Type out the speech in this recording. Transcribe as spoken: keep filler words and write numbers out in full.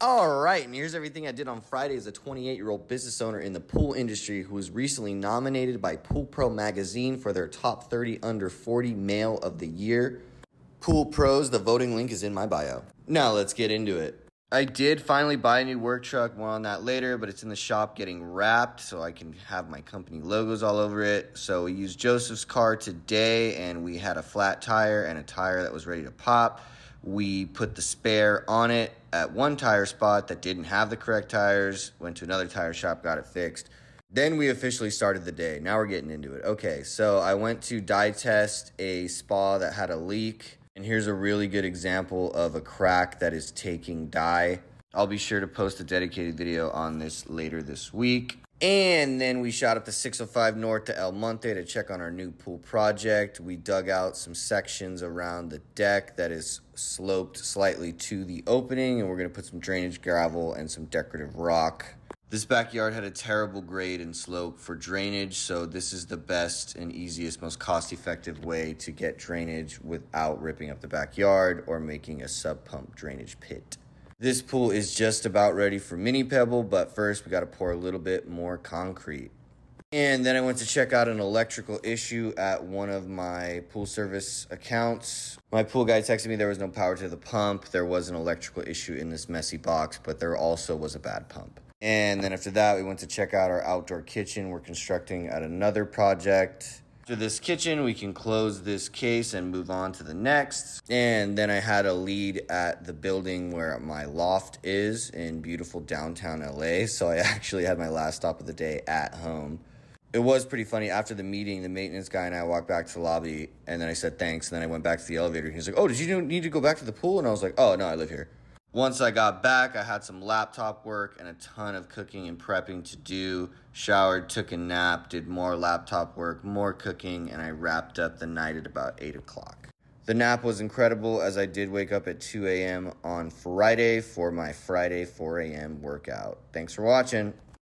All right, and here's everything I did on Friday as a twenty-eight-year-old business owner in the pool industry who was recently nominated by Pool Pro magazine for their top thirty under forty male of the year. Pool Pros, the voting link is in my bio. Now let's get into it. I did finally buy a new work truck, more on that later, but it's in the shop getting wrapped so I can have my company logos all over it. So we used Joseph's car today, and we had a flat tire and a tire that was ready to pop. We put the spare on it at one tire spot that didn't have the correct tires, went to another tire shop, got it fixed. Then we officially started the day. Now we're getting into it. Okay, so I went to dye test a spa that had a leak. And here's a really good example of a crack that is taking dye. I'll be sure to post a dedicated video on this later this week. And then we shot up to six oh five North to El Monte to check on our new pool project. We dug out some sections around the deck that is sloped slightly to the opening, and we're going to put some drainage gravel and some decorative rock. This backyard had a terrible grade and slope for drainage, so this is the best and easiest, most cost-effective way to get drainage without ripping up the backyard or making a sub-pump drainage pit. This pool is just about ready for mini pebble, but first we got to pour a little bit more concrete. And then I went to check out an electrical issue at one of my pool service accounts. My pool guy texted me there was no power to the pump. There was an electrical issue in this messy box, but there also was a bad pump. And then after that, we went to check out our outdoor kitchen. We're constructing at another project. After this kitchen, we can close this case and move on to the next. And then I had a lead at the building where my loft is in beautiful downtown L A. So I actually had my last stop of the day at home. It was pretty funny. After the meeting, the maintenance guy and I walked back to the lobby, and then I said thanks. And then I went back to the elevator. He was like, oh, did you need to go back to the pool? And I was like, oh, no, I live here. Once I got back, I had some laptop work and a ton of cooking and prepping to do. Showered, took a nap, did more laptop work, more cooking, and I wrapped up the night at about eight o'clock. The nap was incredible as I did wake up at two a.m. on Friday for my Friday four a.m. workout. Thanks for watching.